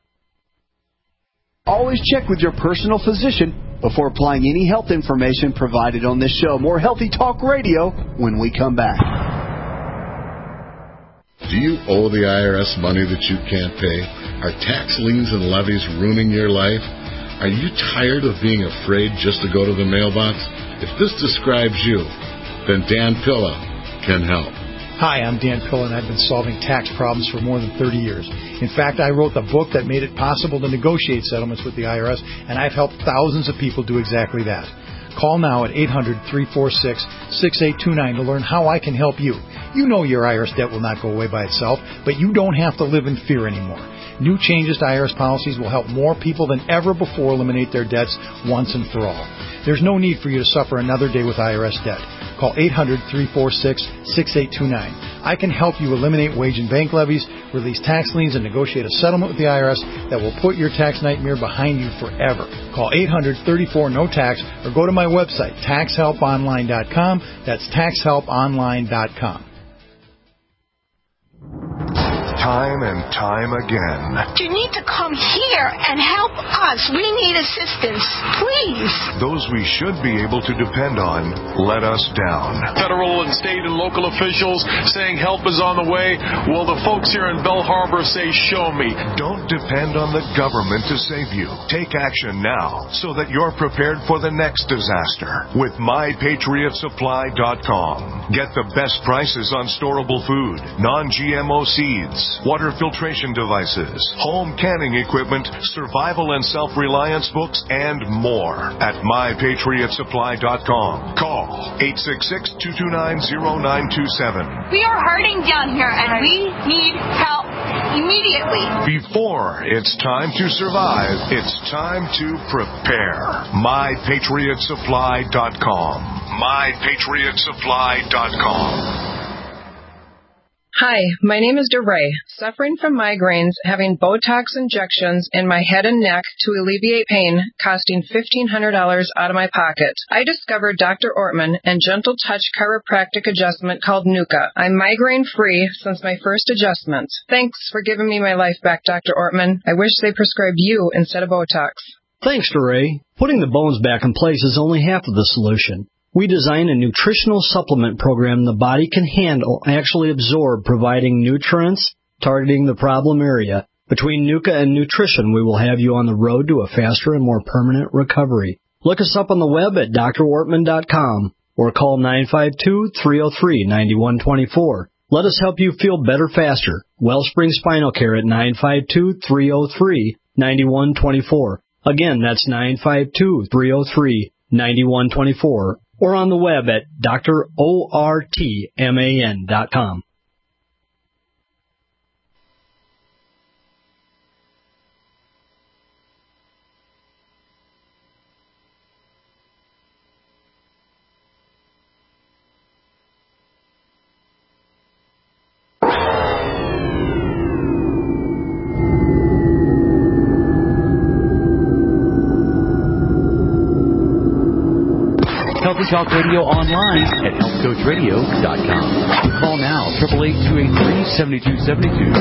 Always check with your personal physician before applying any health information provided on this show. More Healthy Talk Radio when we come back. Do you owe the I R S money that you can't pay? Are tax liens and levies ruining your life? Are you tired of being afraid just to go to the mailbox? If this describes you, then Dan Pilla can help. Hi, I'm Dan Pilla, and I've been solving tax problems for more than thirty years. In fact, I wrote the book that made it possible to negotiate settlements with the I R S, and I've helped thousands of people do exactly that. Call now at eight hundred, three four six, six eight two nine to learn how I can help you. You know your I R S debt will not go away by itself, but you don't have to live in fear anymore. New changes to I R S policies will help more people than ever before eliminate their debts once and for all. There's no need for you to suffer another day with I R S debt. Call eight hundred, three four six, six eight two nine. I can help you eliminate wage and bank levies, release tax liens, and negotiate a settlement with the I R S that will put your tax nightmare behind you forever. Call eight hundred, three four, N O T A X or go to my website, tax help online dot com. That's tax help online dot com. Time and time again. You need to come here and help us. We need assistance, please. Those we should be able to depend on let us down. Federal and state and local officials saying help is on the way. Well, the folks here in Belle Harbor say, show me. Don't depend on the government to save you. Take action now so that you're prepared for the next disaster with my patriot supply dot com. Get the best prices on storable food, non G M O seeds, water filtration devices, home canning equipment, survival and self-reliance books, and more at my patriot supply dot com. Call eight six six, two two nine, zero nine two seven. We are hurting down here, and we need help immediately. Before it's time to survive, it's time to prepare. my patriot supply dot com. my patriot supply dot com. Hi, my name is DeRay. Suffering from migraines, having Botox injections in my head and neck to alleviate pain, costing fifteen hundred dollars out of my pocket. I discovered Doctor Ortman and Gentle Touch chiropractic adjustment called Nuka. I'm migraine-free since my first adjustment. Thanks for giving me my life back, Doctor Ortman. I wish they prescribed you instead of Botox. Thanks, DeRay. Putting the bones back in place is only half of the solution. We design a nutritional supplement program the body can handle, actually absorb, providing nutrients, targeting the problem area. Between Nuka and nutrition, we will have you on the road to a faster and more permanent recovery. Look us up on the web at D R ortman dot com or call nine five two, three oh three, nine one two four. Let us help you feel better faster. Wellspring Spinal Care at nine five two, three oh three, nine one two four. Again, that's nine five two, three oh three, nine one two four. Or on the web at D R ortman dot com. Talk Radio online at health coach radio dot com. Call now, eight eight eight, two eight three, seven two seven two.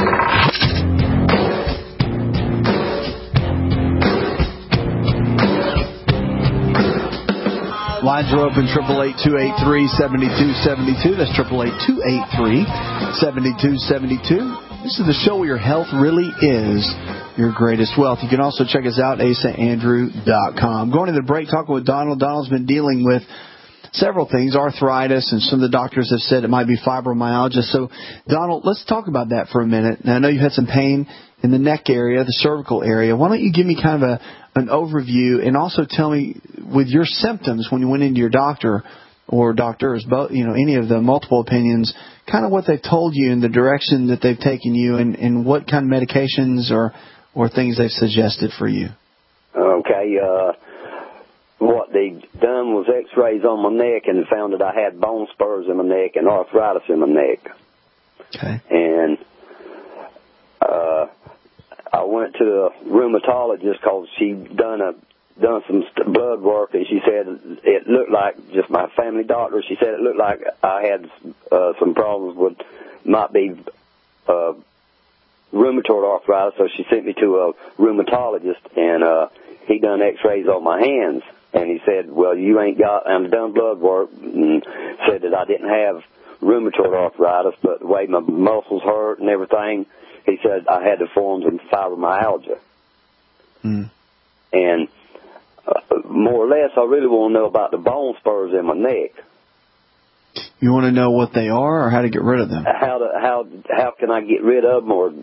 Lines are open, eight eight eight, two eight three, seven two seven two. That's eight eight eight, two eight three, seven two seven two. This is the show where your health really is your greatest wealth. You can also check us out at asa andrew dot com. Going to the break, talking with Donald. Donald's been dealing with several things, arthritis, and some of the doctors have said it might be fibromyalgia. So, Donald, let's talk about that for a minute. Now, I know you had some pain in the neck area, the cervical area. Why don't you give me kind of a an overview, and also tell me, with your symptoms when you went into your doctor or doctors, both, you know, any of the multiple opinions, kind of what they've told you and the direction that they've taken you, and, and what kind of medications or, or things they've suggested for you. Okay, uh, what they done was x-rays on my neck and found that I had bone spurs in my neck and arthritis in my neck. Okay. And, uh, I went to the rheumatologist because she done a done some st- blood work, and she said it looked like, just my family doctor, she said it looked like I had uh, some problems with, might be uh, rheumatoid arthritis, so she sent me to a rheumatologist, and uh, he done x-rays on my hands, and he said, well, you ain't got, and done blood work, and said that I didn't have rheumatoid arthritis, but the way my muscles hurt and everything, he said I had the forms of fibromyalgia. Mm. And uh, more or less, I really want to know about the bone spurs in my neck. You want to know what they are or how to get rid of them? How to, how how can I get rid of them? Or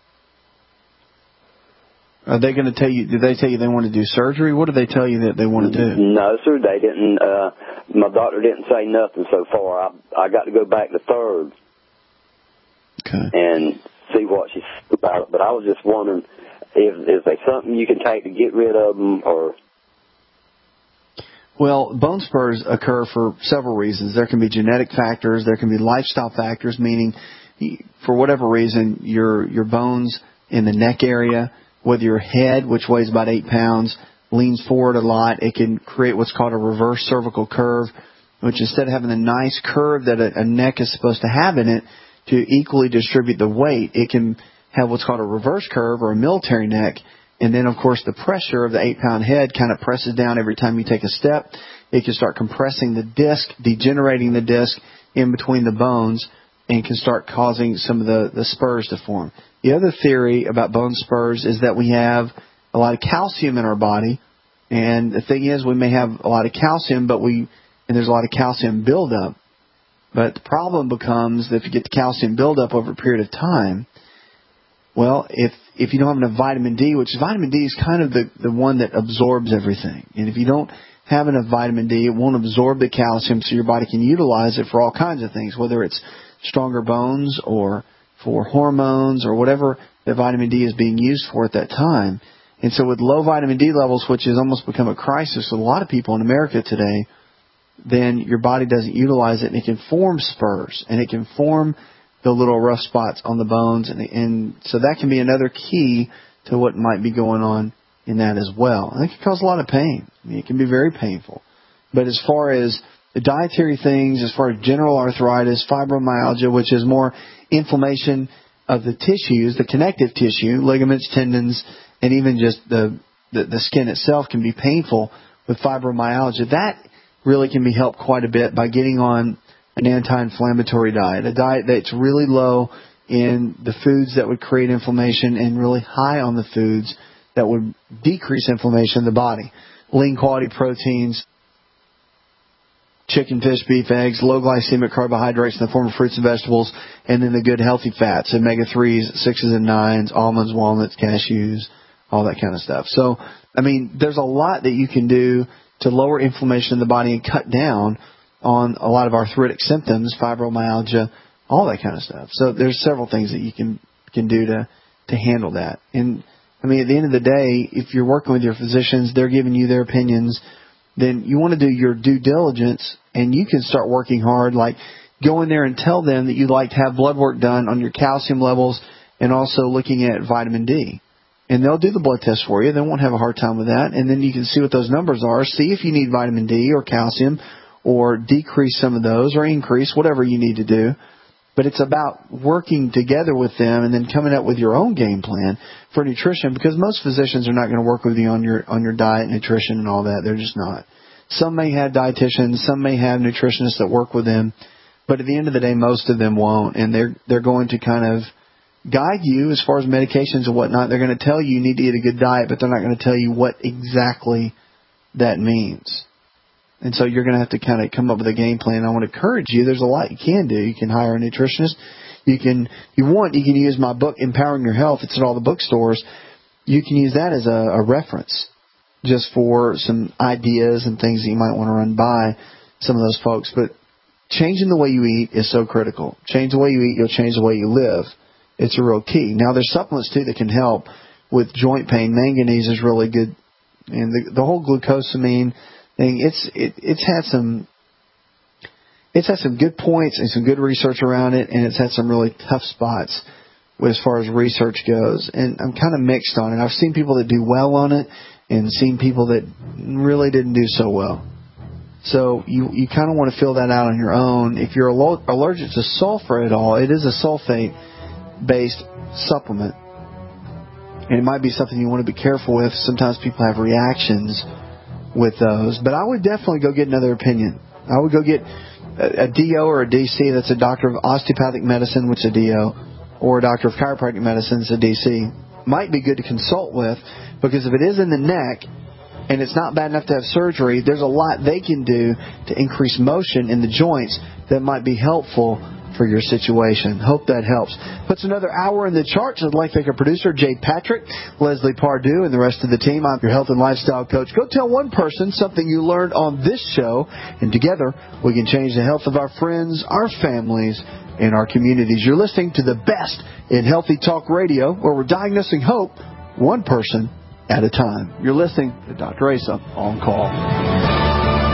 are they going to tell you? Did they tell you they want to do surgery? What do they tell you that they want to do? No, sir, they didn't. Uh, my doctor didn't say nothing so far. I I got to go back to third. Okay. And see what she said about it. But I was just wondering if is there something you can take to get rid of them, or? Well, bone spurs occur for several reasons. There can be genetic factors. There can be lifestyle factors, meaning for whatever reason, your your bones in the neck area, whether your head, which weighs about eight pounds, leans forward a lot, it can create what's called a reverse cervical curve, which instead of having the nice curve that a, a neck is supposed to have in it to equally distribute the weight, it can have what's called a reverse curve or a military neck. And then, of course, the pressure of the eight-pound head kind of presses down every time you take a step. It can start compressing the disc, degenerating the disc in between the bones, and can start causing some of the, the spurs to form. The other theory about bone spurs is that we have a lot of calcium in our body. And the thing is, we may have a lot of calcium, but we and there's a lot of calcium buildup. But the problem becomes that if you get the calcium buildup over a period of time, well, if if you don't have enough vitamin D, which vitamin D is kind of the, the one that absorbs everything. And if you don't have enough vitamin D, it won't absorb the calcium so your body can utilize it for all kinds of things, whether it's stronger bones or for hormones or whatever the vitamin D is being used for at that time. And so with low vitamin D levels, which has almost become a crisis with a lot of people in America today, then your body doesn't utilize it, and it can form spurs, and it can form the little rough spots on the bones, and, and so that can be another key to what might be going on in that as well. And it can cause a lot of pain. I mean, it can be very painful. But as far as the dietary things, as far as general arthritis, fibromyalgia, which is more inflammation of the tissues, the connective tissue, ligaments, tendons, and even just the, the, the skin itself can be painful with fibromyalgia. That really can be helped quite a bit by getting on an anti-inflammatory diet, a diet that's really low in the foods that would create inflammation and really high on the foods that would decrease inflammation in the body. Lean quality proteins, chicken, fish, beef, eggs, low glycemic carbohydrates in the form of fruits and vegetables, and then the good healthy fats, omega threes, sixes and nines, almonds, walnuts, cashews, all that kind of stuff. So, I mean, there's a lot that you can do to lower inflammation in the body and cut down on a lot of arthritic symptoms, fibromyalgia, all that kind of stuff. So there's several things that you can can do to, to handle that. And, I mean, at the end of the day, if you're working with your physicians, they're giving you their opinions, then you want to do your due diligence, and you can start working hard, like go in there and tell them that you'd like to have blood work done on your calcium levels and also looking at vitamin D. And they'll do the blood test for you. They won't have a hard time with that. And then you can see what those numbers are, see if you need vitamin D or calcium, or decrease some of those or increase, whatever you need to do. But it's about working together with them and then coming up with your own game plan for nutrition, because most physicians are not going to work with you on your on your diet, nutrition, and all that. They're just not. Some may have dietitians, some may have nutritionists that work with them, but at the end of the day, most of them won't, and they're they're going to kind of guide you as far as medications and whatnot. They're going to tell you you need to eat a good diet, but they're not going to tell you what exactly that means. And so you're going to have to kind of come up with a game plan. I want to encourage you. There's a lot you can do. You can hire a nutritionist. You can, if you want, you can use my book, Empowering Your Health. It's at all the bookstores. You can use that as a, a reference just for some ideas and things that you might want to run by some of those folks. But changing the way you eat is so critical. Change the way you eat, you'll change the way you live. It's a real key. Now, there's supplements, too, that can help with joint pain. Manganese is really good. And the, the whole glucosamine thing, it's it, it's had some it's had some good points and some good research around it, and it's had some really tough spots as far as research goes. And I'm kind of mixed on it. I've seen people that do well on it and seen people that really didn't do so well. So you you kind of want to fill that out on your own. If you're allergic to sulfur at all, it is a sulfate-based supplement. And it might be something you want to be careful with. Sometimes people have reactions with those. But I would definitely go get another opinion. I would go get a, a D O or a D C. That's a doctor of osteopathic medicine, which is a D O, or a doctor of chiropractic medicine, it's a D C. Might be good to consult with, because if it is in the neck and it's not bad enough to have surgery, there's a lot they can do to increase motion in the joints that might be helpful for your situation. Hope that helps. Puts another hour in the charts. I'd like to thank our producer, Jay Patrick, Leslie Pardue, and the rest of the team. I'm your health and lifestyle coach. Go tell one person something you learned on this show, and together we can change the health of our friends, our families, and our communities. You're listening to the best in Healthy Talk Radio, where we're diagnosing hope one person at a time. You're listening to Doctor Asa On Call.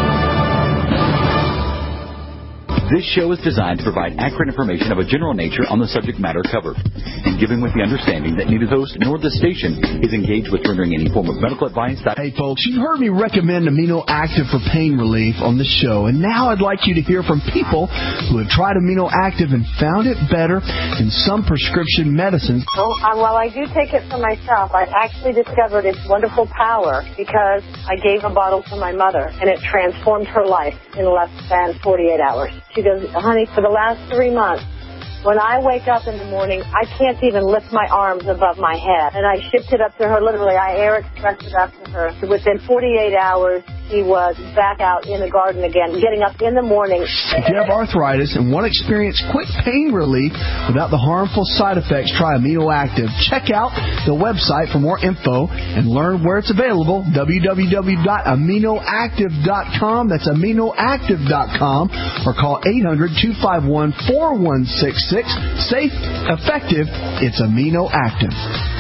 This show is designed to provide accurate information of a general nature on the subject matter covered, and given with the understanding that neither host nor the station is engaged with rendering any form of medical advice. Hey folks, you heard me recommend Amino Active for pain relief on the show, and now I'd like you to hear from people who have tried Amino Active and found it better than some prescription medicines. Well, um, while I do take it for myself, I actually discovered its wonderful power because I gave a bottle to my mother, and it transformed her life in less than forty-eight hours. She goes, honey, for the last three months, when I wake up in the morning, I can't even lift my arms above my head. And I shipped it up to her, literally, I air expressed it up to her. So within forty-eight hours, she was back out in the garden again, getting up in the morning. If you have arthritis and want to experience quick pain relief without the harmful side effects, try Amino Active. Check out the website for more info and learn where it's available, w w w dot amino active dot com. That's amino active dot com, or call eight hundred, two five one, four one six six. Safe, effective, it's Amino Active.